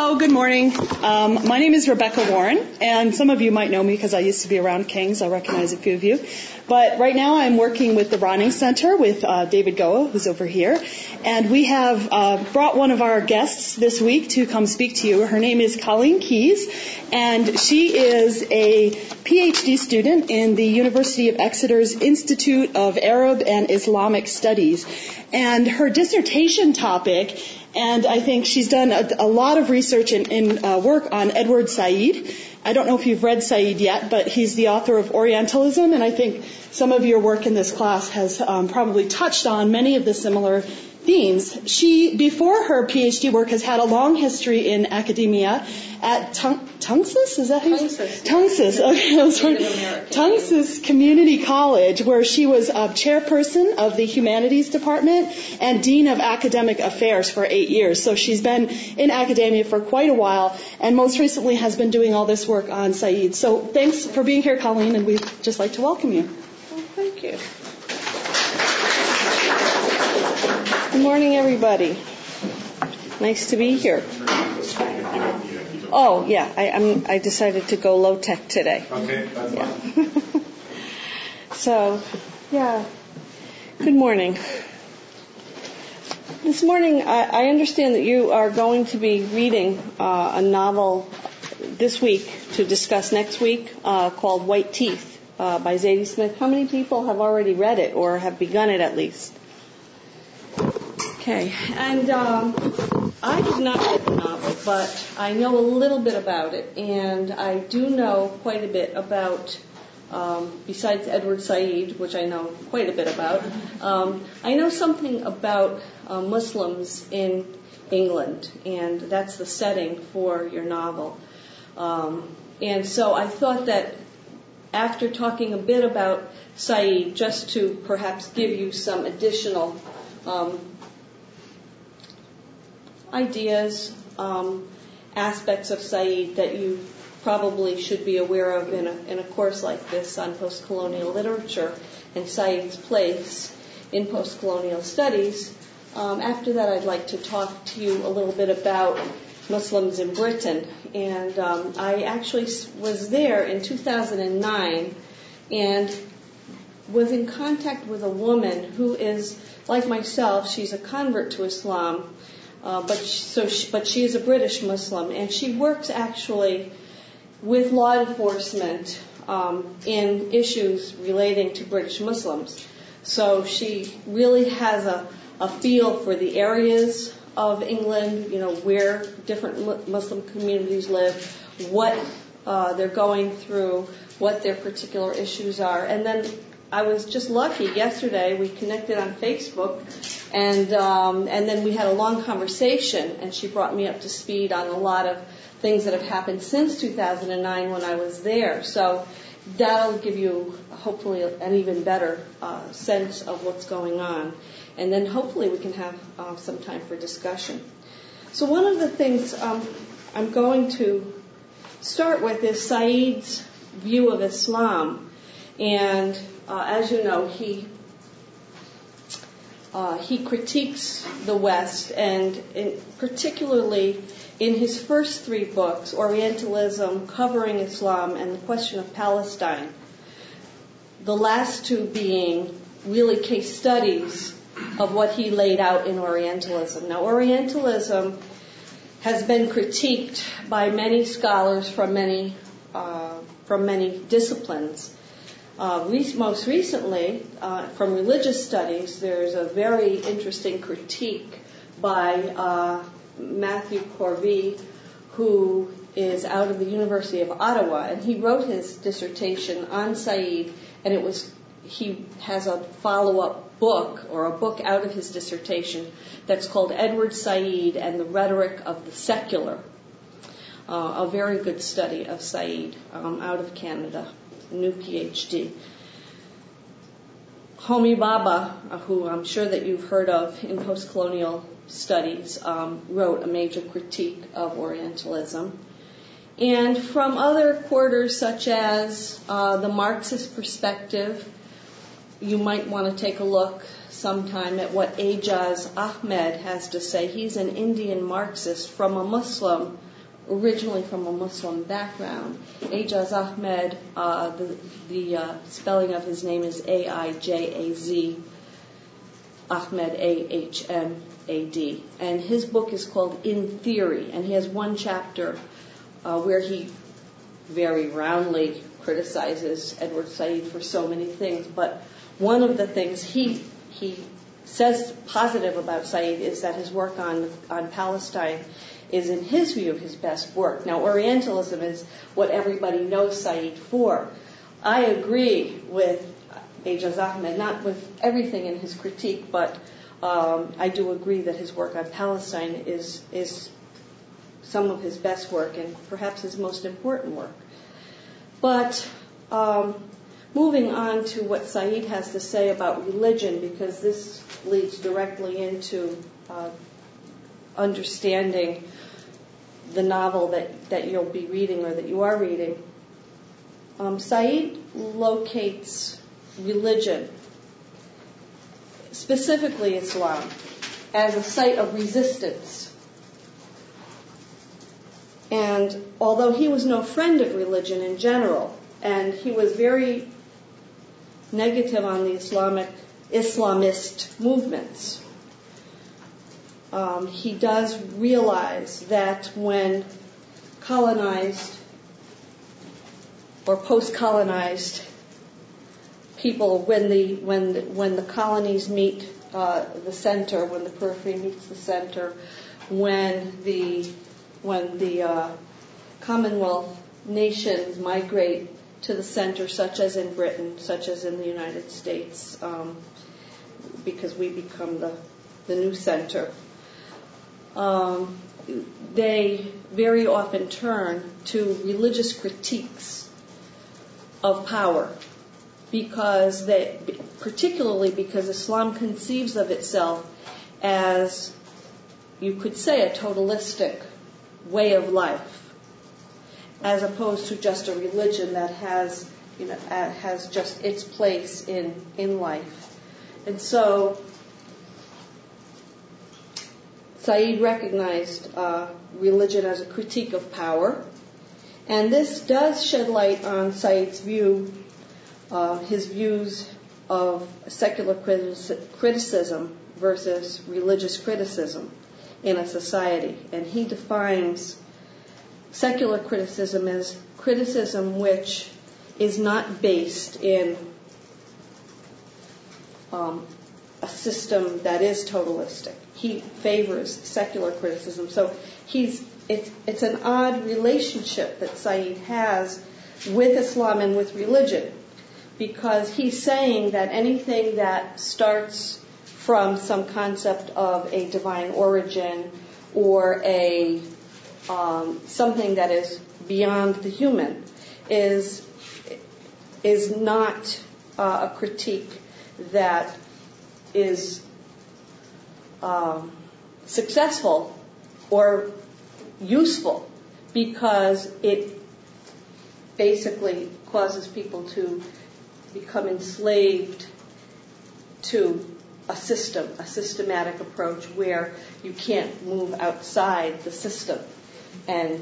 Hello, good morning. My name is Rebecca Warren, and some of you might know me because I used to be around King's. I recognize a few of you. But right now I'm working with the Ronning Center with David Goa, who's over here. And we have brought one of our guests this week to come speak to you. Her name is Colleen Keyes, and she is a PhD student in the University of Exeter's Institute of Arab and Islamic Studies. And her dissertation topic, and I think she's done a lot of research and work on Edward Said. I don't know if you've read Said yet, but he's the author of Orientalism, and I think some of your work in this class has probably touched on many of the similar themes. She, before her PhD work, has had a long history in academia at Tungsas? Is that who? Tungsas. Okay, I was right. Tungsas Community College, where she was chairperson of the Humanities Department and Dean of Academic Affairs for 8 years. So she's been in academia for quite a while, and most recently has been doing all this work on Said. So thanks for being here, Colleen, and we'd just like to welcome you. Well, thank you. Good morning, everybody. Nice to be here. Oh, yeah, I decided to go low-tech today. Okay, that's fine. So, yeah, good morning. This morning, I understand that you are going to be reading a novel this week to discuss next week called White Teeth by Zadie Smith. How many people have already read it or have begun it at least? Okay, and I did not read the novel, but I know a little bit about it, and I do know quite a bit about, besides Edward Said, which I know quite a bit about, I know something about Muslims in England, and that's the setting for your novel. And so I thought that after talking a bit about Said, just to perhaps give you some additional ideas, aspects of Said that you probably should be aware of in a course like this on post-colonial literature and Said's place in post-colonial studies. After that, I'd like to talk to you a little bit about Muslims in Britain. And I actually was there in 2009 and was in contact with a woman who is, like myself, she's a convert to Islam, but she is a British Muslim, and she works actually with law enforcement in issues relating to British Muslims. So she really has a feel for the areas of England, where different Muslim communities live, what they're going through, what their particular issues are. And then I was just lucky. Yesterday we connected on Facebook, and then we had a long conversation, and she brought me up to speed on a lot of things that have happened since 2009 when I was there. So that'll give you hopefully an even better sense of what's going on. And then hopefully we can have some time for discussion. So one of the things I'm going to start with is Said's view of Islam. And as you know, he critiques the West, and particularly in his first 3 books, Orientalism, Covering Islam, and The Question of Palestine, the last 2 being really case studies of what he laid out in Orientalism. Now, Orientalism has been critiqued by many scholars from many disciplines. Most recently, from religious studies, there's a very interesting critique by Matthew Corvey, who is out of the University of Ottawa, and he wrote his dissertation on Said, and he has a follow-up book, or a book out of his dissertation, that's called Edward Said and the Rhetoric of the Secular. A very good study of Said out of Canada, a new PhD. Homi Bhabha, who I'm sure that you've heard of in post-colonial studies, wrote a major critique of Orientalism. And from other quarters, such as the Marxist perspective, you might want to take a look sometime at what Ejaz Ahmed has to say. He's an Indian Marxist from a Muslim originally from a Muslim background. Aijaz Ahmed, the spelling of his name is Aijaz, Ahmed, Ahmad. And his book is called In Theory, and he has one chapter where he very roundly criticizes Edward Said for so many things. But one of the things he says positive about Said is that his work on Palestine is, in his view, his best work. Now, Orientalism is what everybody knows Said for. I agree with Aijaz Ahmed, not with everything in his critique, but I do agree that his work on Palestine is some of his best work and perhaps his most important work. But moving on to what Said has to say about religion, because this leads directly into understanding the novel that you'll be reading or that you are reading. Said locates religion, specifically Islam, as a site of resistance. And although he was no friend of religion in general, and he was very negative on the Islamist movements, he does realize that when colonized or post-colonized people, when the colonies meet the center, when the periphery meets the center, when the Commonwealth nations migrate to the center, such as in Britain, such as in the United States, because we become the new center, they very often turn to religious critiques of power, particularly because Islam conceives of itself as, you could say, a totalistic way of life, as opposed to just a religion that has just its place in life. And so Said recognized religion as a critique of power, and this does shed light on Said's view, his views of secular criticism versus religious criticism in a society. And he defines secular criticism as criticism which is not based in a system that is totalistic. He favors secular criticism. So it's an odd relationship that Said has with Islam and with religion, because he's saying that anything that starts from some concept of a divine origin or a something that is beyond the human is not a critique that is successful or useful, because it basically causes people to become enslaved to a systematic approach where you can't move outside the system and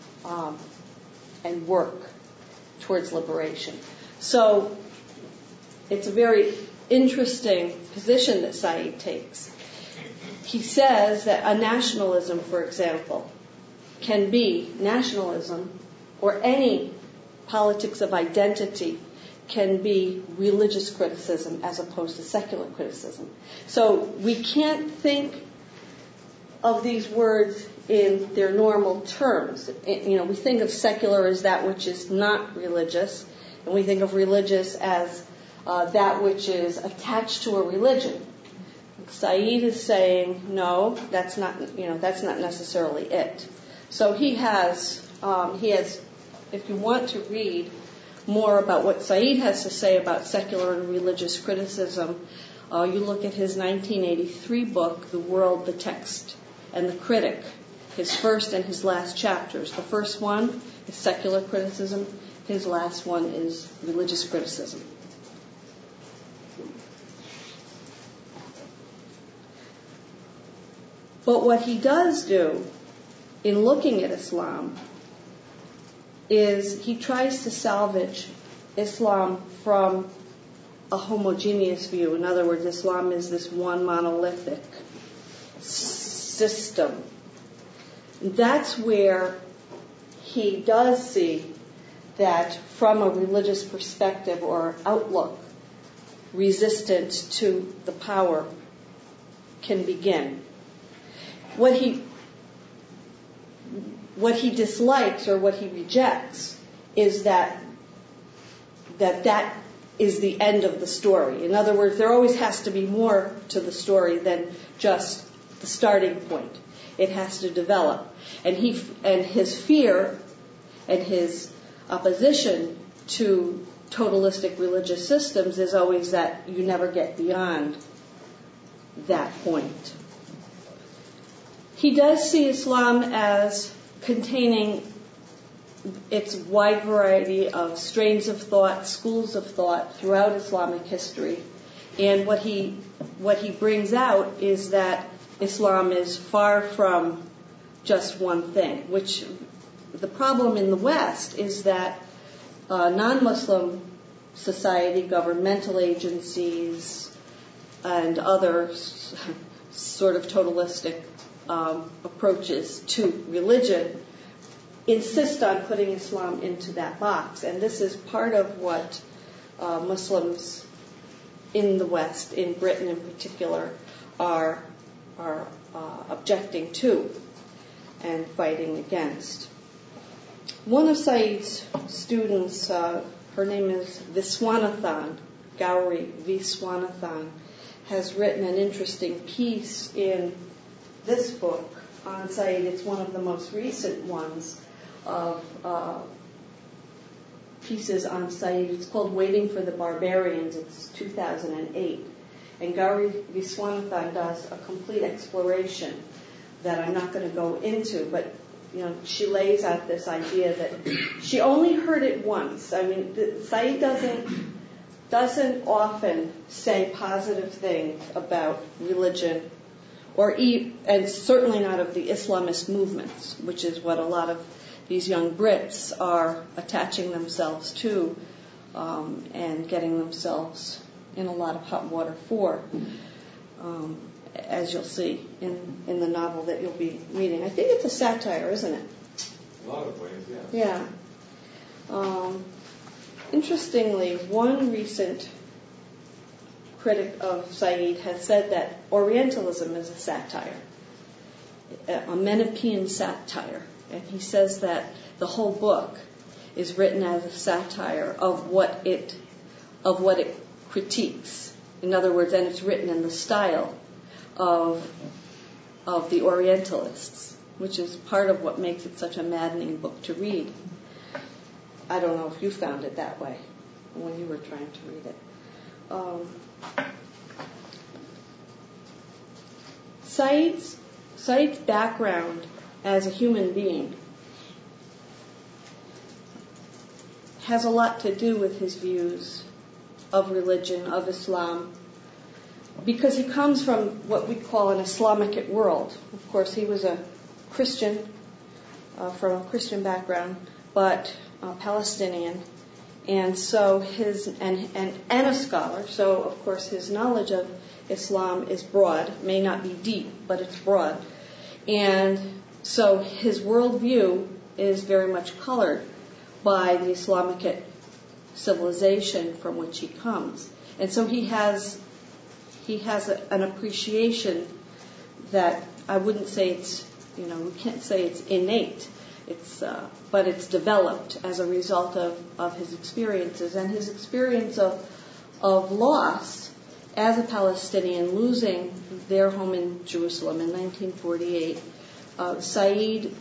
work towards liberation. So it's a very interesting position that Said takes. He says that a nationalism, for example, can be nationalism, or any politics of identity can be religious criticism as opposed to secular criticism. So we can't think of these words in their normal terms. We think of secular as that which is not religious, and we think of religious as that which is attached to a religion. Said is saying, no, that's not necessarily it. So he has, if you want to read more about what Said has to say about secular and religious criticism, you look at his 1983 book, The World, the Text, and the Critic, his first and his last chapters. The first one is secular criticism. His last one is religious criticism. But what he does do in looking at Islam is he tries to salvage Islam from a homogeneous view. In other words, Islam is this one monolithic system. That's where he does see that from a religious perspective or outlook, resistance to the power can begin. What he dislikes or what he rejects is that is the end of the story. In other words, there always has to be more to the story than just the starting point. It has to develop. And his fear and his opposition to totalistic religious systems is always that you never get beyond that point. He does see Islam as containing its wide variety of strains of thought, schools of thought throughout Islamic history. And what he brings out is that Islam is far from just one thing, which the problem in the West is that non-Muslim society, governmental agencies, and other sort of totalistic approaches to religion insist on putting Islam into that box. And this is part of what Muslims in the West, in Britain in particular, are objecting to and fighting against. One of Said's students, her name is Viswanathan, Gauri Viswanathan, has written an interesting piece in this book on Said. It's one of the most recent ones of pieces on Said. It's called Waiting for the Barbarians. It's 2008. And Gauri Viswanathan does a complete exploration that I'm not going to go into, but she lays out this idea that she only heard it once. I mean, Said doesn't often say positive things about religion, and certainly not of the Islamist movements, which is what a lot of these young Brits are attaching themselves to and getting themselves in a lot of hot water for, as you'll see in the novel that you'll be reading. I think it's a satire, isn't it? A lot of ways, yes. Yeah. Interestingly, one recent critic of Said has said that Orientalism is a satire, a Manichaean satire. And he says that the whole book is written as a satire of what it critiques. In other words, and it's written in the style of the Orientalists, which is part of what makes it such a maddening book to read. I don't know if you found it that way when you were trying to read it. Said's background as a human being has a lot to do with his views of religion, of Islam, because he comes from what we call an Islamic world. Of course, he was a Christian, from a Christian background, but Palestinian, and so and a scholar. So, of course, his knowledge of Islam is broad, may not be deep, but it's broad, and so his worldview is very much colored by the Islamic civilization from which he comes. And so he has an appreciation that I wouldn't say it's, we can't say it's innate. But it's developed as a result of his experiences. And his experience of loss as a Palestinian, losing their home in Jerusalem in 1948, Said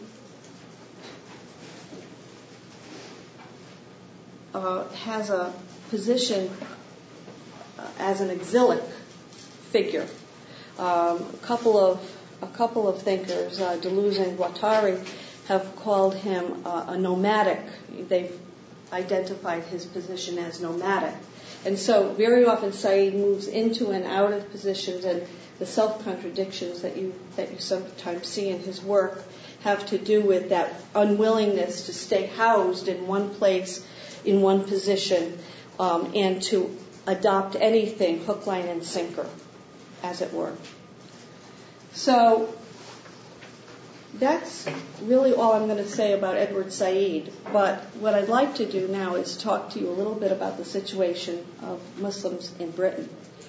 has a position as an exilic figure. A couple of thinkers, Deleuze and Guattari, have called him a nomadic. They've identified his position as nomadic. And so very often Said moves into and out of positions, and the self-contradictions that you sometimes see in his work have to do with that unwillingness to stay housed in one place, in one position, and to adopt anything hook, line, and sinker, as it were. So that's really all I'm going to say about Edward Said. But what I'd like to do now is talk to you a little bit about the situation of Muslims in Britain.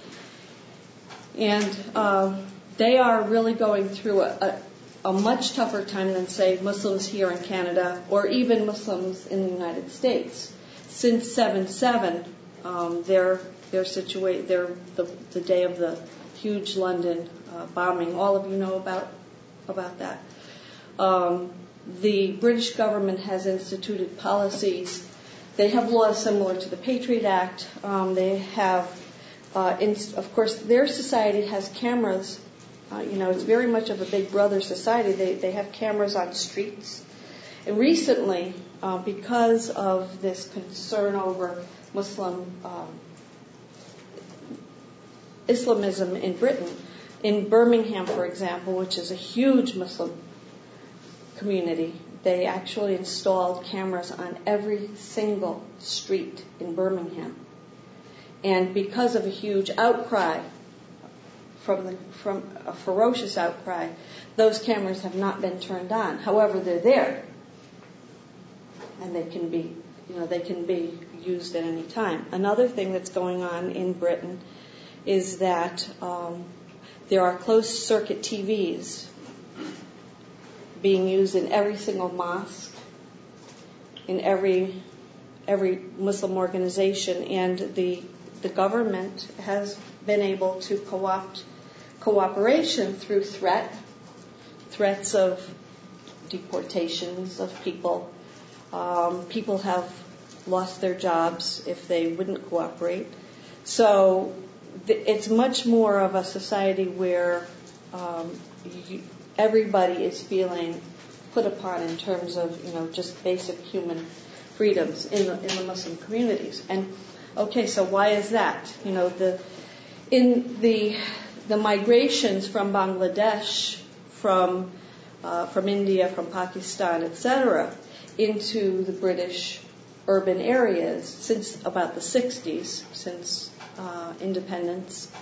And they are really going through a much tougher time than, say, Muslims here in Canada or even Muslims in the United States. Since 7/7, they're situated. They're the day of the huge London bombing. All of you know about that. The British government has instituted policies. They have laws similar to the Patriot Act. They have, of course, their society has cameras. It's very much of a Big Brother society. They have cameras on streets. And recently, because of this concern over Muslim Islamism in Britain, in Birmingham, for example, which is a huge Muslim community, they actually installed cameras on every single street in Birmingham. And because of a huge outcry, from a ferocious outcry, those cameras have not been turned on. However, they're there, and they can be used at any time. Another thing that's going on in Britain is that there are closed circuit TVs being used in every single mosque, in every Muslim organization, and the government has been able to co-opt cooperation through threats of deportations of people. People have lost their jobs if they wouldn't cooperate. So it's much more of a society where everybody is feeling put upon in terms of just basic human freedoms in the Muslim communities. And okay, so why is that? The migrations from Bangladesh, from India, from Pakistan, etc., into the British urban areas since about the 60s, since independence.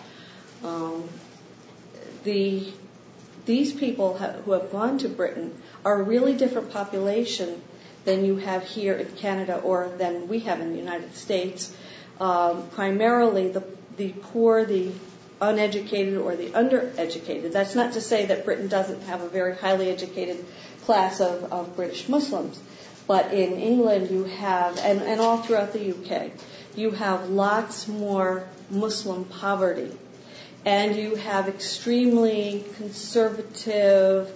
These people who have gone to Britain are a really different population than you have here in Canada or than we have in the United States. Primarily the poor, the uneducated, or the undereducated. That's not to say that Britain doesn't have a very highly educated class of British Muslims. But in England you have, and all throughout the UK, you have lots more Muslim poverty. And you have extremely conservative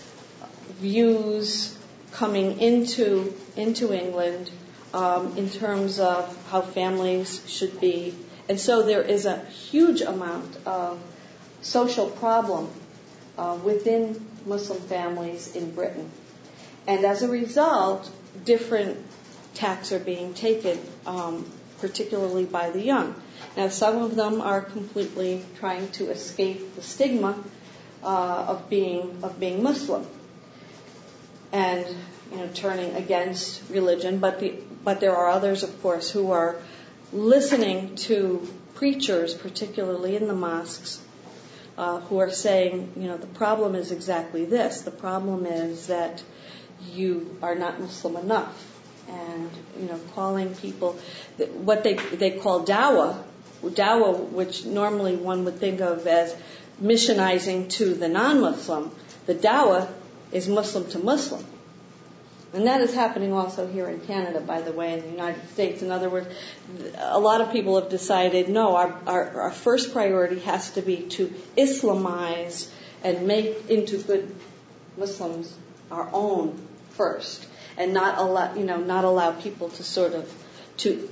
views coming into England in terms of how families should be. And so there is a huge amount of social problem within Muslim families in Britain. And as a result, different tacks are being taken, particularly by the young. Now, some of them are completely trying to escape the stigma of being Muslim and turning against religion. But there are others, of course, who are listening to preachers, particularly in the mosques, who are saying, the problem is exactly this. The problem is that you are not Muslim enough. And, calling people what they call dawah, which normally one would think of as missionizing to the non-Muslim. The dawah is Muslim to Muslim. And that is happening also here in Canada, by the way, in the United States. In other words, a lot of people have decided, no, our first priority has to be to Islamize and make into good Muslims our own first, and not allow people to sort of to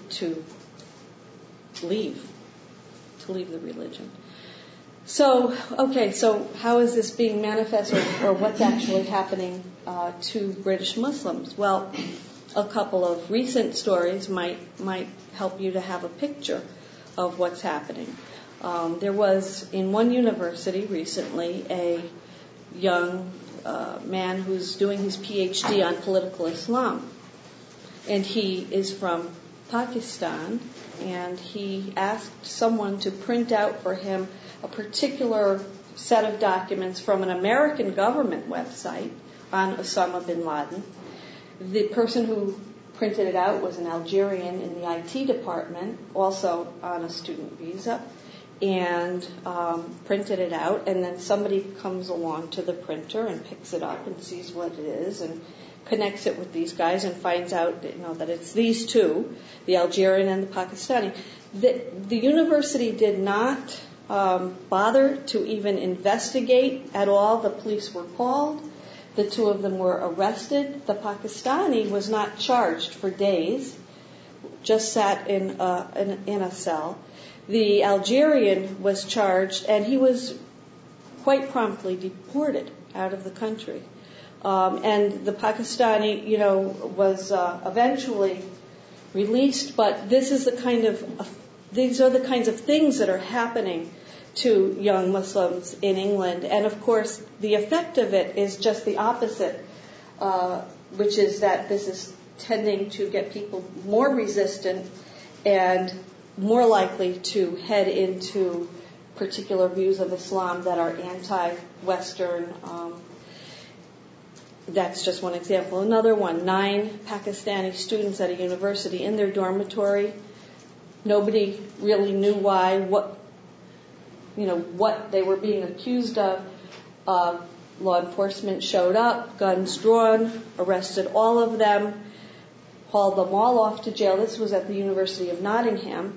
leave the religion. So how is this being manifested, or what's actually happening to British Muslims? Well, a couple of recent stories might help you to have a picture of what's happening. There was in one university recently a young man who's doing his PhD on political Islam. And he is from Pakistan, and he asked someone to print out for him a particular set of documents from an American government website on Osama bin Laden. The person who printed it out was an Algerian in the IT department, also on a student visa, and printed it out, and then somebody comes along to the printer and picks it up and sees what it is and connects it with these guys and finds out that it's these two, the Algerian and the Pakistani. The university did not bother to even investigate at all. The police were called. The two of them were arrested. The Pakistani was not charged for days, just sat in a cell. The Algerian was charged, and he was quite promptly deported out of the country. And the Pakistani, was eventually released. But these are the kinds of things that are happening to young Muslims in England. And of course, the effect of it is just the opposite, which is that this is tending to get people more resistant and more likely to head into particular views of Islam that are anti-Western. That's just one example. Another one, 9 Pakistani students at a university in their dormitory. Nobody really knew why, what they were being accused of. Law enforcement showed up, guns drawn, arrested all of them, hauled them all off to jail. This was at the University of Nottingham.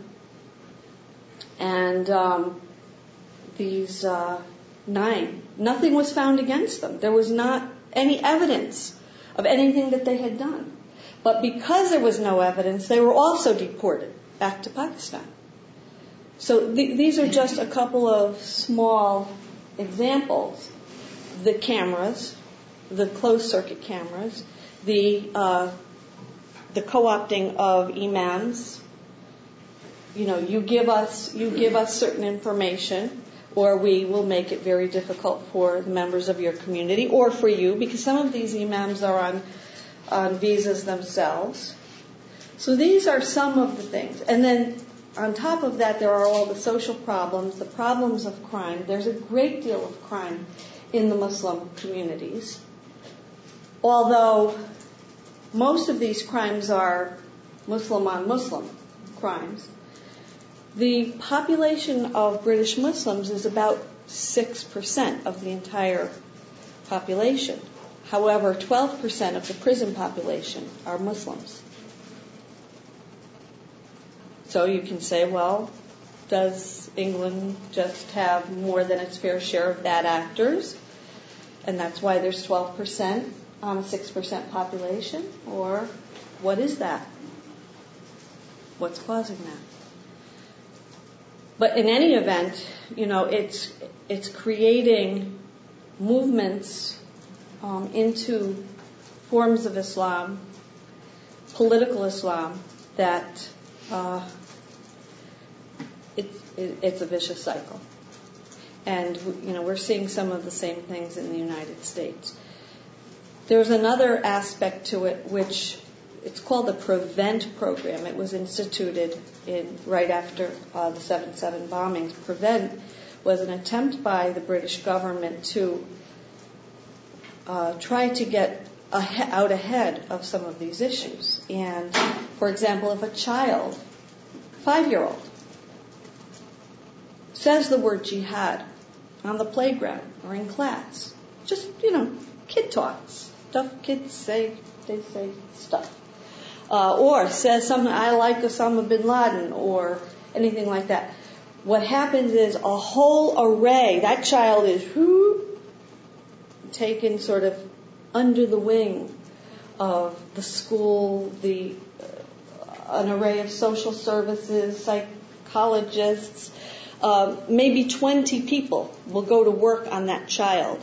And these 9, nothing was found against them. There was not any evidence of anything that they had done. But because there was no evidence, they were also deported back to Pakistan. So these are just a couple of small examples. The cameras, the closed circuit cameras, the co-opting of imams. You give us certain information, or we will make it very difficult for the members of your community, or for you, because some of these imams are on visas themselves. So these are some of the things. And then on top of that, there are all the social problems, the problems of crime. There's a great deal of crime in the Muslim communities. Although most of these crimes are Muslim on Muslim crimes, the population of British Muslims is about 6% of the entire population. However, 12% of the prison population are Muslims. So you can say, well, does England just have more than its fair share of bad actors? And that's why there's 12% on a 6% population? Or what is that? What's causing that? But in any event, it's creating movements into forms of Islam, political Islam, that it's a vicious cycle. And we're seeing some of the same things in the United States. There's another aspect to it, which it's called the PREVENT program. It was instituted right after the 7/7 bombings. PREVENT was an attempt by the British government to try to get out ahead of some of these issues. And, for example, if a child, 5-year-old, says the word jihad on the playground or in class, just, kid talks, stuff kids say, they say stuff. Or says something, I like Osama bin Laden, or anything like that. What happens is a whole array, that child is taken sort of under the wing of the school, an array of social services, psychologists. Maybe 20 people will go to work on that child.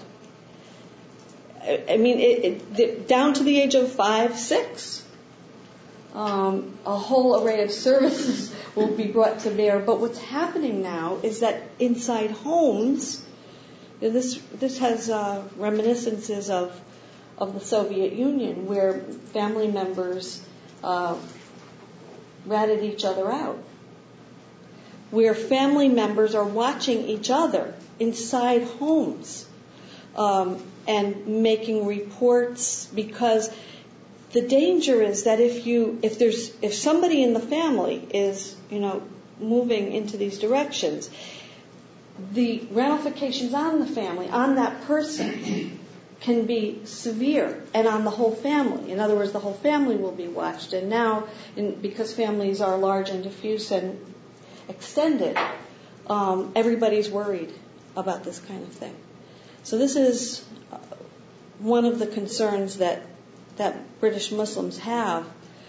I mean, down to the age of 5, 6. A whole array of services will be brought to bear. But what's happening now is that inside homes, This has reminiscences of the Soviet Union, where family members ratted each other out, where family members are watching each other inside homes and making reports, because the danger is that if somebody in the family is moving into these directions, the ramifications on the family, on that person, can be severe, and on the whole family. In other words, the whole family will be watched. And now, because families are large and diffuse and extended, everybody's worried about this kind of thing. So this is one of the concerns that British Muslims have.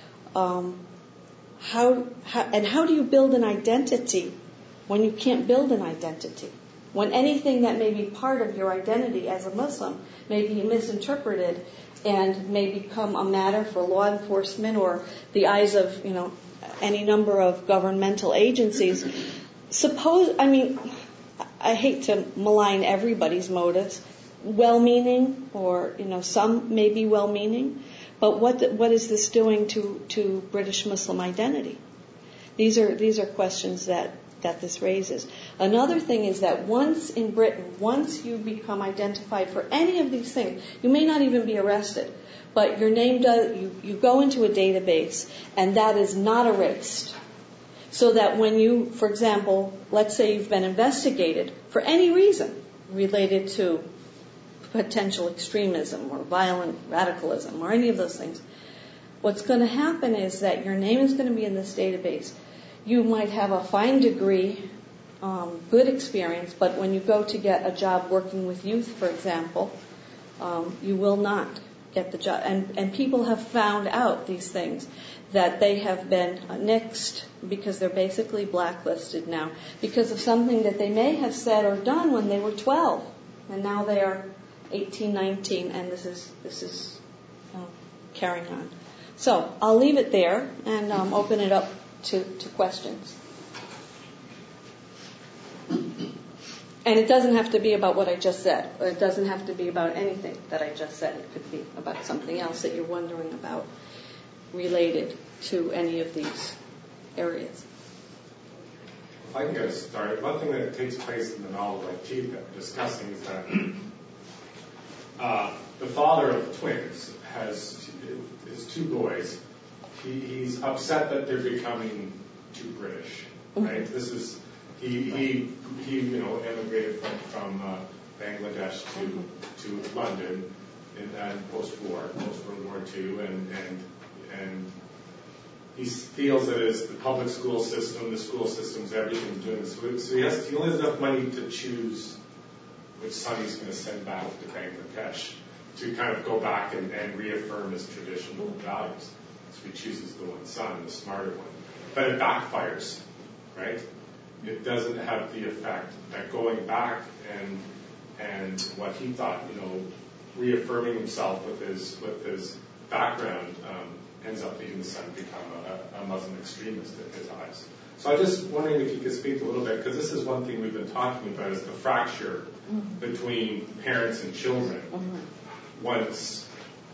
How do you build an identity when you can't build an identity? When anything that may be part of your identity as a Muslim may be misinterpreted and may become a matter for law enforcement or the eyes of, any number of governmental agencies. I hate to malign everybody's motives, well-meaning or, some may be well-meaning, but what is this doing to British Muslim identity? These are questions that this raises. Another thing is that once in Britain, once you become identified for any of these things, you may not even be arrested, but your name you go into a database, and that is not erased. So that when you, for example, let's say you've been investigated for any reason related to potential extremism or violent radicalism or any of those things, what's going to happen is that your name is going to be in this database. You might have a fine degree, good experience, but when you go to get a job working with youth, for example, you will not get the job. And people have found out these things, that they have been nixed because they're basically blacklisted now because of something that they may have said or done when they were 12, and now they are 18, 19, and this is carrying on. So I'll leave it there and open it up to questions. And it doesn't have to be about what I just said, or it doesn't have to be about anything that I just said. It could be about something else that you're wondering about related to any of these areas. If I can get us started, one thing that takes place in the novel that Chief kept discussing is that the father of the twins has his two boys. He's upset that they're becoming too British, right? This is he emigrated from Bangladesh to London in post World War II, and he feels that it's the public school system, the school system's everything doing this. So he only has enough money to choose which son he's going to send back to Bangladesh to kind of go back and reaffirm his traditional values. So he chooses the one son, the smarter one. But it backfires, right? It doesn't have the effect that going back and what he thought, reaffirming himself with his background ends up making the son become a Muslim extremist in his eyes. So I'm just wondering if you could speak a little bit, because this is one thing we've been talking about, is the fracture between parents and children. Once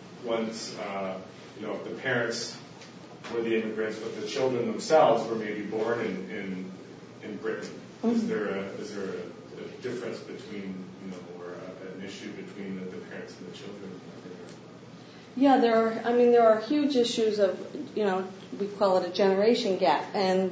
the parents were the immigrants, but the children themselves were maybe born in Britain. Is there a difference between, or an issue between the parents and the children? Yeah, there are huge issues of, we call it a generation gap, and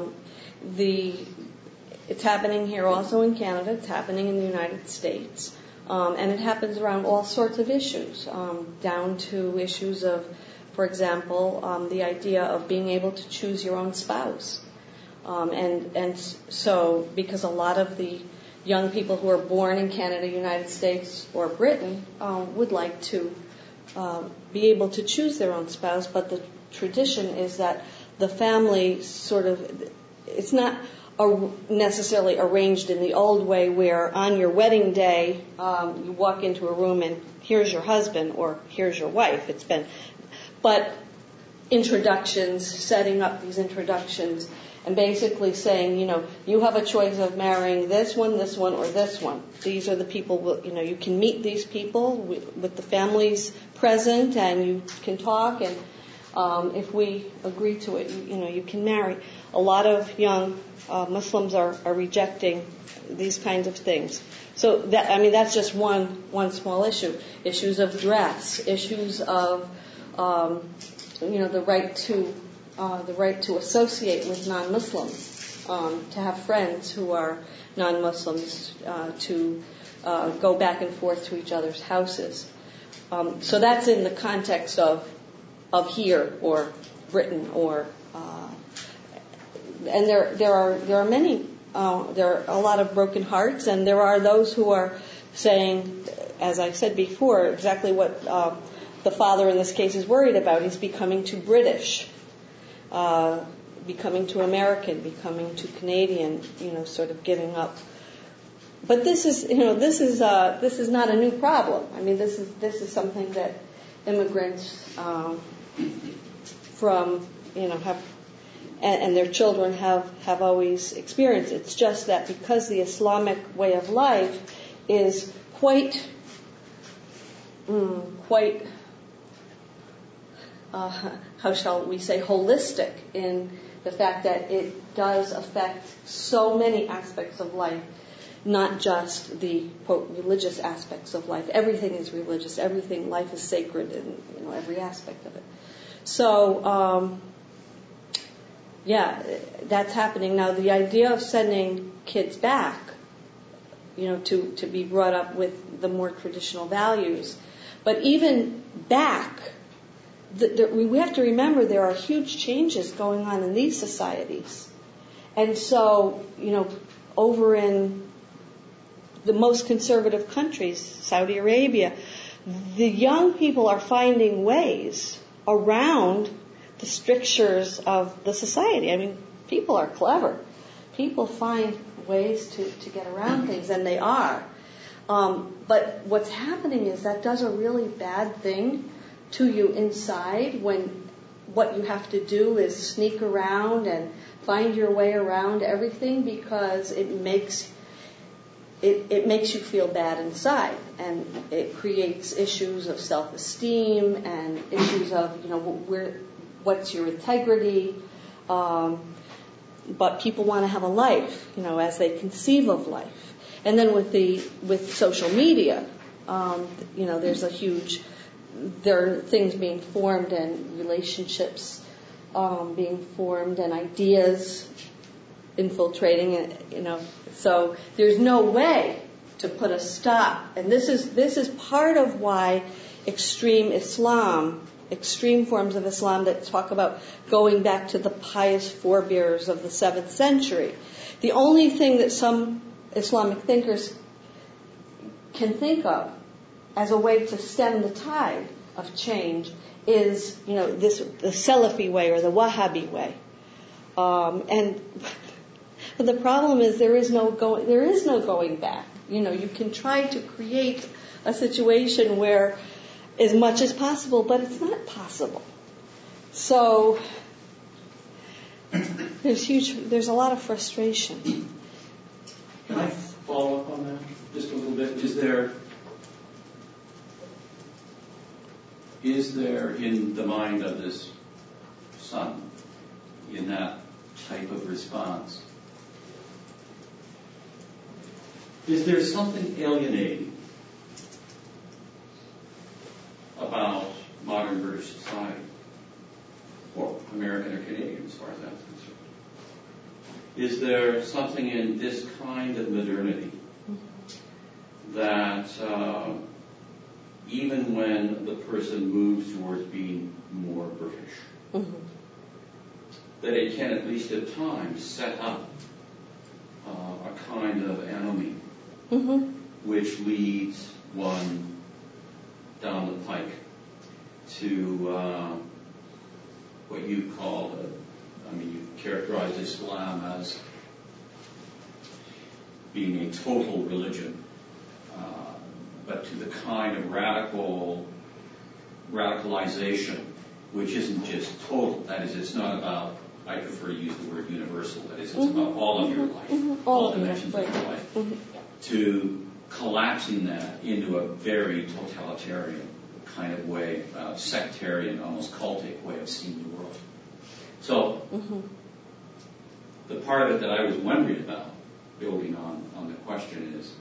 it's happening here also in Canada. It's happening in the United States, and it happens around all sorts of issues, down to issues of, for example, the idea of being able to choose your own spouse, and so because a lot of the young people who are born in Canada, United States, or Britain would like to be able to choose their own spouse, but the tradition is that the family it's not necessarily arranged in the old way where on your wedding day you walk into a room and here's your husband or here's your wife. But introductions, setting up these introductions, and basically saying, you have a choice of marrying this one, or this one. These are the people, you can meet these people with the families present, and you can talk, and if we agree to it, you can marry. A lot of young Muslims are rejecting these kinds of things. So that's just one small issue. Issues of dress, issues of the right to associate with non-Muslims, to have friends who are non-Muslims, to go back and forth to each other's houses. So that's in the context of here or Britain or and there are many. There are a lot of broken hearts, and there are those who are saying, as I said before, exactly what the father in this case is worried about. He's becoming too British, becoming too American, becoming too Canadian. Sort of giving up. But this is not a new problem. This is something that immigrants from have. And their children have always experienced. It's just that because the Islamic way of life is quite, how shall we say, holistic in the fact that it does affect so many aspects of life, not just the, quote, religious aspects of life. Everything is religious. Life is sacred in every aspect of it. So, that's happening now. The idea of sending kids back, to be brought up with the more traditional values, but even back, we have to remember there are huge changes going on in these societies, and so over in the most conservative countries, Saudi Arabia, the young people are finding ways around the strictures of the society. People are clever. People find ways to get around things, and they are. But what's happening is that does a really bad thing to you inside when what you have to do is sneak around and find your way around everything, because it makes you feel bad inside, and it creates issues of self-esteem and issues of what's your integrity? But people want to have a life, as they conceive of life. And then with social media, there are things being formed and relationships being formed and ideas infiltrating it, So there's no way to put a stop. And this is part of why extreme forms of Islam that talk about going back to the pious forebears of the 7th century. The only thing that some Islamic thinkers can think of as a way to stem the tide of change is, the Salafi way or the Wahhabi way. And the problem is there is no going back. You can try to create a situation where as much as possible, but it's not possible. So there's a lot of frustration. Can I follow up on that just a little bit? Is there in the mind of this son, in that type of response, is there something alienating about modern British society, or American or Canadian as far as that's concerned? Is there something in this kind of modernity that even when the person moves towards being more British, that it can at least at times set up a kind of enemy which leads one down the pike to what you call, you characterize Islam as being a total religion, but to the kind of radicalization which isn't just total. That is, it's not about I prefer to use the word universal, that is, it's about all of your life, all dimensions of your life, to collapsing that into a very totalitarian kind of way, sectarian, almost cultic way of seeing the world. So, the part of it that I was wondering about, building on the question, is,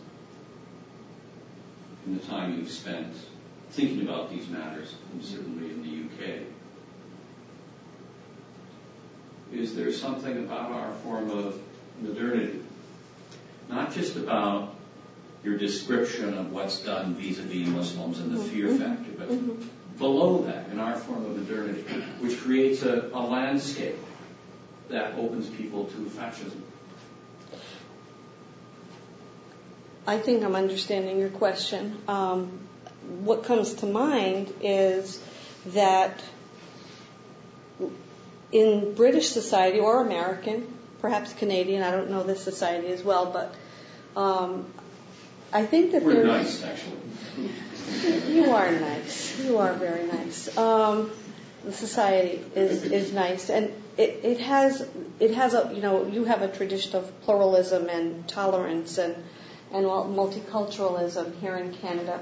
in the time you've spent thinking about these matters, and certainly in the UK, is there something about our form of modernity, not just about your description of what's done vis-a-vis Muslims and the fear factor, but below that, in our form of modernity, which creates a landscape that opens people to fascism? I think I'm understanding your question. What comes to mind is that in British society, or American, perhaps Canadian, I don't know this society as well, but I think that we're nice, actually. You are nice. You are very nice. The society is nice, and it has a, you have a tradition of pluralism and tolerance and multiculturalism here in Canada.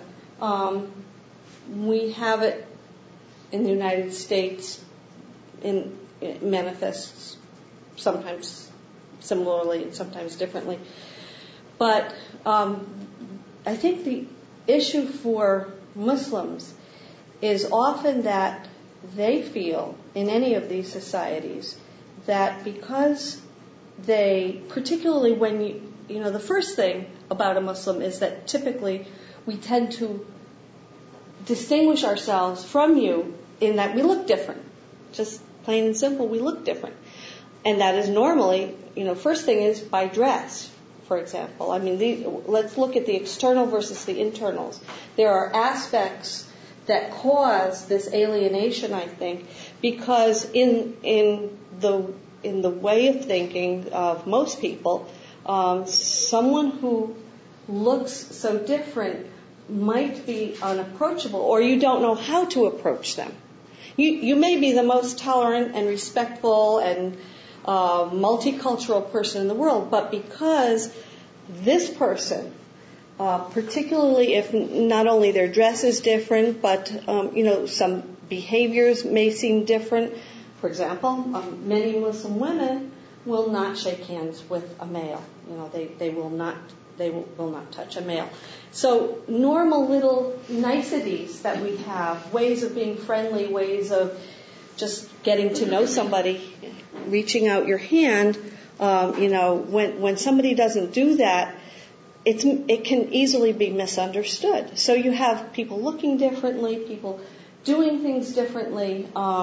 We have it in the United States. It manifests sometimes similarly and sometimes differently. But I think the issue for Muslims is often that they feel in any of these societies that because they, particularly when the first thing about a Muslim is that typically we tend to distinguish ourselves from you in that we look different. Just plain and simple, we look different. And that is normally, first thing is by dress, for example. I mean, let's look at the external versus the internals. There are aspects that cause this alienation, I think, because in the way of thinking of most people, someone who looks so different might be unapproachable, or you don't know how to approach them. You may be the most tolerant and respectful and multicultural person in the world, but because this person, particularly if not only their dress is different, but some behaviors may seem different. For example, many Muslim women will not shake hands with a male. They will not touch a male. So normal little niceties that we have, ways of being friendly, ways of just getting to know somebody, reaching out your hand, when somebody doesn't do that, it can easily be misunderstood. So you have people looking differently, people doing things differently,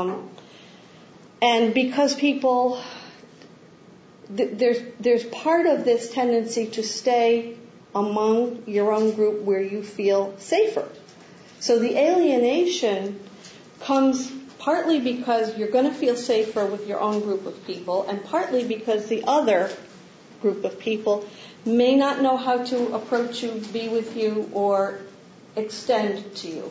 and because people, there's part of this tendency to stay among your own group where you feel safer. So the alienation comes partly because you're going to feel safer with your own group of people, and partly because the other group of people may not know how to approach you, be with you, or extend to you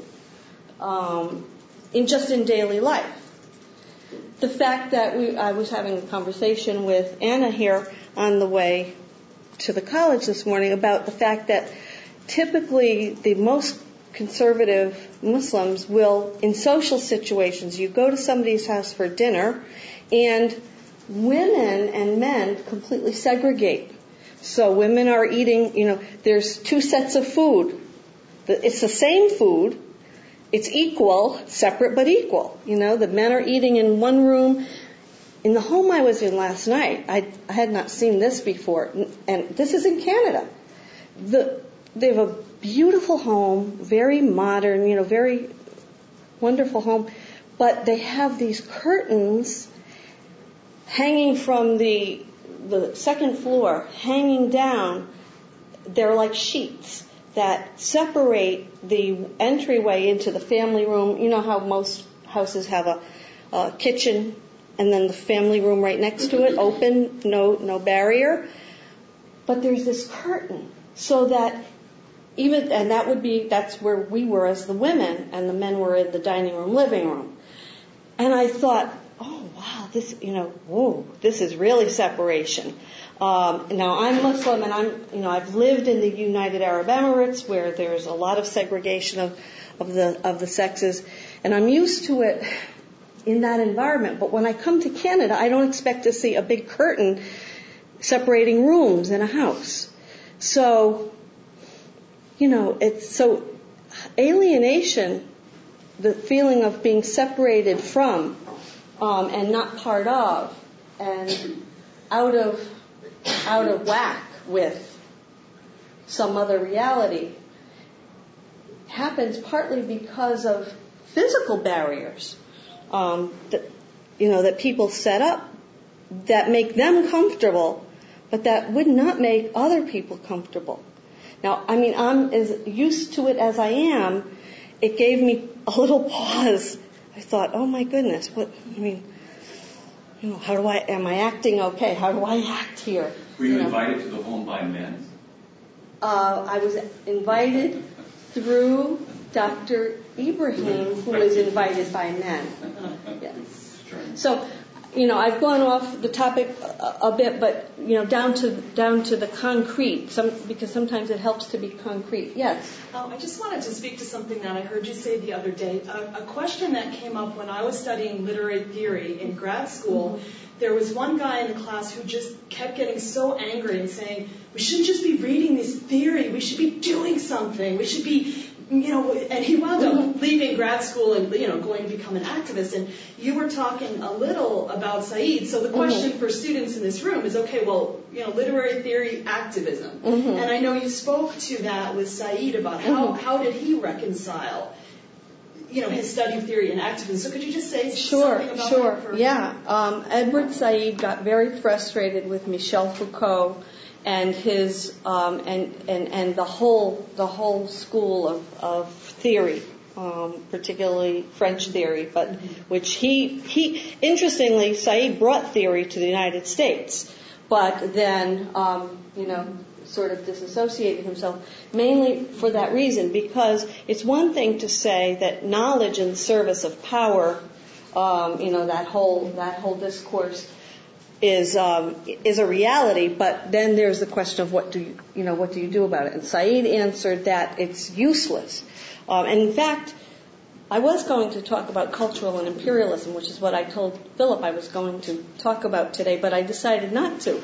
in daily life. The fact that I was having a conversation with Anna here on the way to the college this morning about the fact that typically the most conservative Muslims will, in social situations, you go to somebody's house for dinner, and women and men completely segregate. So women are eating, there's two sets of food. It's the same food. It's equal, separate but equal. The men are eating in one room. In the home I was in last night, I had not seen this before, and this is in Canada. They have a beautiful home, very modern, very wonderful home, but they have these curtains hanging from the second floor, hanging down. They're like sheets that separate the entryway into the family room. You know how most houses have a kitchen and then the family room right next to it, open, no barrier. But there's this curtain so that that's where we were as the women, and the men were in the dining room, living room. And I thought, oh wow, this, whoa, this is really separation. Now I'm Muslim, and I've lived in the United Arab Emirates where there's a lot of segregation of the sexes, and I'm used to it in that environment. But when I come to Canada, I don't expect to see a big curtain separating rooms in a house. So, it's so alienation, the feeling of being separated from, and not part of, and out of whack with some other reality, happens partly because of physical barriers that people set up that make them comfortable, but that would not make other people comfortable. Now, I'm as used to it as I am. It gave me a little pause. I thought, oh my goodness, am I acting okay? How do I act here? Were you invited to the home by men? I was invited through Dr. Ibrahim, who was invited by men. Yes. So, I've gone off the topic a bit, but down to the concrete. Because sometimes it helps to be concrete. Yes. I just wanted to speak to something that I heard you say the other day. A question that came up when I was studying literary theory in grad school. Mm-hmm. There was one guy in the class who just kept getting so angry and saying, we shouldn't just be reading this theory. We should be doing something. We should be, and he wound up leaving grad school and, going to become an activist. And you were talking a little about Said. So the question for students in this room is, okay, well, literary theory, activism. Mm-hmm. And I know you spoke to that with Said about how did he reconcile his study of theory and activism. So could you just say something about that? Sure. Yeah. Edward Said got very frustrated with Michel Foucault and his and the whole school of theory, particularly French theory, but which he interestingly, Said brought theory to the United States, but then sort of disassociated himself, mainly for that reason, because it's one thing to say that knowledge in the service of power, that whole discourse is a reality, but then there's the question of what do you do about it? And Said answered that it's useless. And in fact, I was going to talk about cultural and imperialism, which is what I told Philip I was going to talk about today, but I decided not to.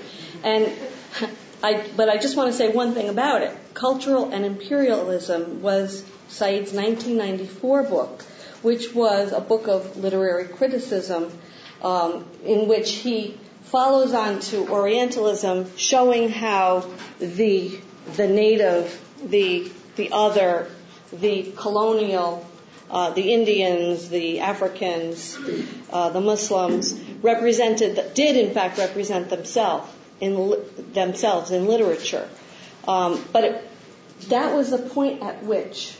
But I just want to say one thing about it. Cultural and Imperialism was Said's 1994 book, which was a book of literary criticism in which he follows on to Orientalism, showing how the native, the other, the colonial, the Indians, the Africans, the Muslims did in fact represent themselves in literature. But that was the point at which,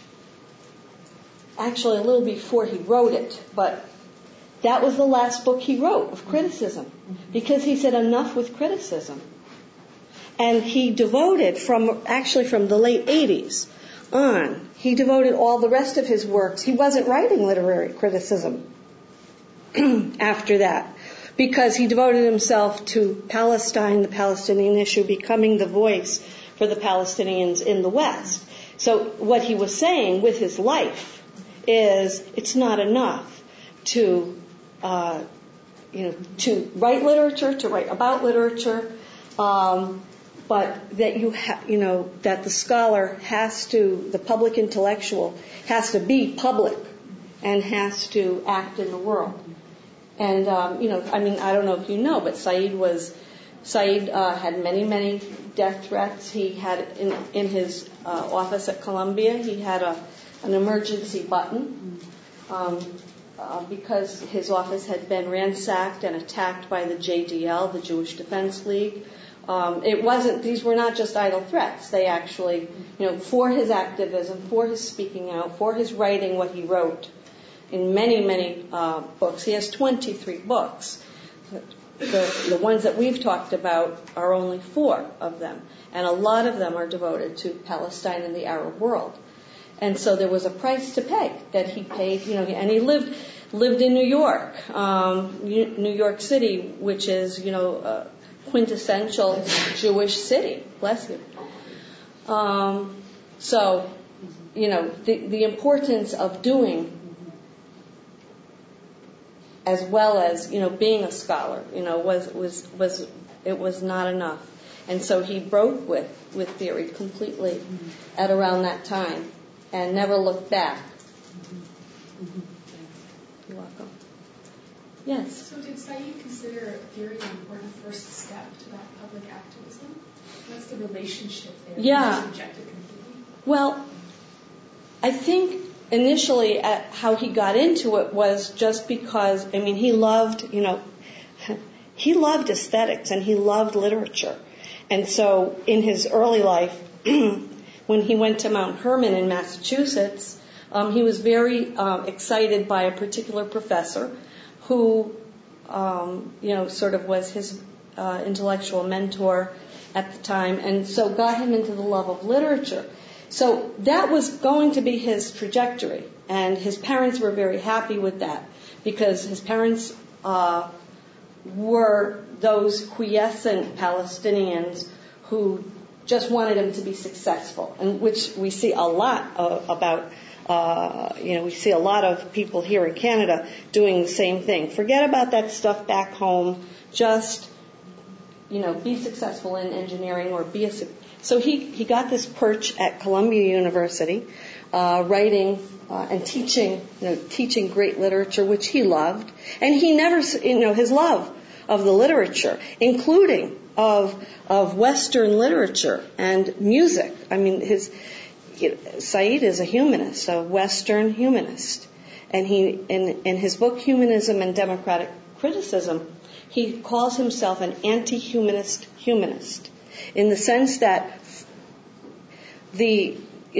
actually a little before he wrote it, but that was the last book he wrote of criticism, because he said enough with criticism. And he devoted from the late 80s on, he devoted all the rest of his works. He wasn't writing literary criticism after that, because he devoted himself to Palestine, the Palestinian issue, becoming the voice for the Palestinians in the West. So what he was saying with his life is it's not enough to write literature, to write about literature, but that that the scholar the public intellectual has to be public and has to act in the world. And, I don't know if you know, but Said had many, many death threats. He had, in his office at Columbia, he had an emergency button because his office had been ransacked and attacked by the JDL, the Jewish Defense League. These were not just idle threats. They actually, for his activism, for his speaking out, for his writing what he wrote, in many, many books. He has 23 books. The ones that we've talked about are only 4 of them. And a lot of them are devoted to Palestine and the Arab world. And so there was a price to pay that he paid, and he lived lived in New York, New York City, which is, a quintessential Jewish city. Bless you. So, the importance of doing as well as, being a scholar, was not enough. And so he broke with theory completely at around that time and never looked back. You're welcome. Yes? So did Said consider theory an important first step to that public activism? What's the relationship there? Yeah. Was he rejected completely? Well, I think initially how he got into it was just because, he loved, he loved aesthetics and he loved literature. And so in his early life, when he went to Mount Hermon in Massachusetts, he was very excited by a particular professor who, sort of was his intellectual mentor at the time, and so got him into the love of literature. So that was going to be his trajectory, and his parents were very happy with that because his parents were those quiescent Palestinians who just wanted him to be successful, and which we see a lot about. We see a lot of people here in Canada doing the same thing. Forget about that stuff back home. Just, be successful in engineering or be a. So he got this perch at Columbia University, writing and teaching great literature, which he loved, and he never, his love of the literature, including of Western literature and music. Said is a humanist, a Western humanist, and he, in his book Humanism and Democratic Criticism, he calls himself an anti-humanist humanist, in the sense that the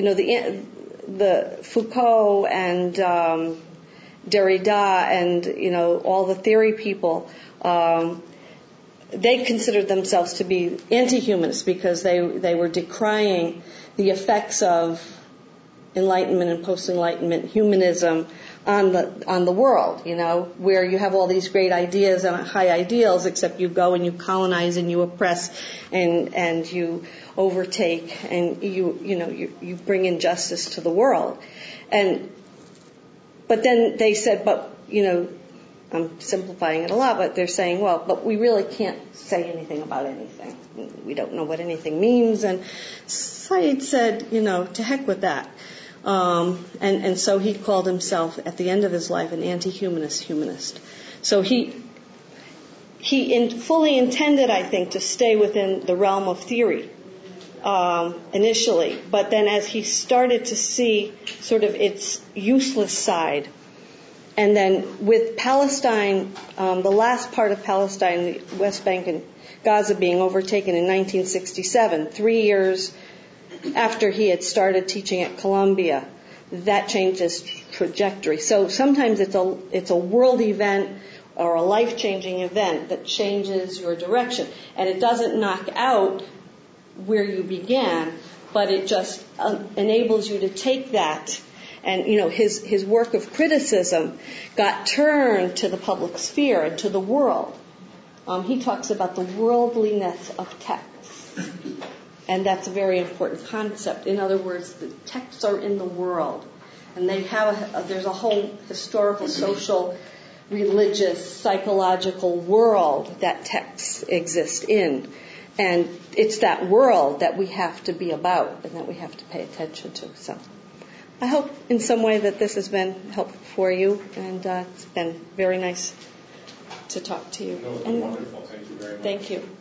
Foucault and Derrida and all the theory people, they considered themselves to be anti-humanists because they were decrying the effects of Enlightenment and post-Enlightenment humanism on the world, where you have all these great ideas and high ideals, except you go and you colonize and you oppress and you overtake and you bring injustice to the world. But then they said, I'm simplifying it a lot, but they're saying, but we really can't say anything about anything. We don't know what anything means. And Said said, to heck with that. And so he called himself, at the end of his life, an anti-humanist. So he fully intended, I think, to stay within the realm of theory initially. But then as he started to see sort of its useless side, and then with Palestine, the last part of Palestine, the West Bank and Gaza being overtaken in 1967, 3 years after he had started teaching at Columbia, that changed his trajectory. So sometimes it's a world event or a life-changing event that changes your direction. And it doesn't knock out where you began, but it just enables you to take that. And, his work of criticism got turned to the public sphere and to the world. He talks about the worldliness of texts. And that's a very important concept. In other words, the texts are in the world. And they have there's a whole historical, social, religious, psychological world that texts exist in. And it's that world that we have to be about and that we have to pay attention to. So I hope in some way that this has been helpful for you, and it's been very nice to talk to you. No, it's been wonderful. Thank you very much. Thank you.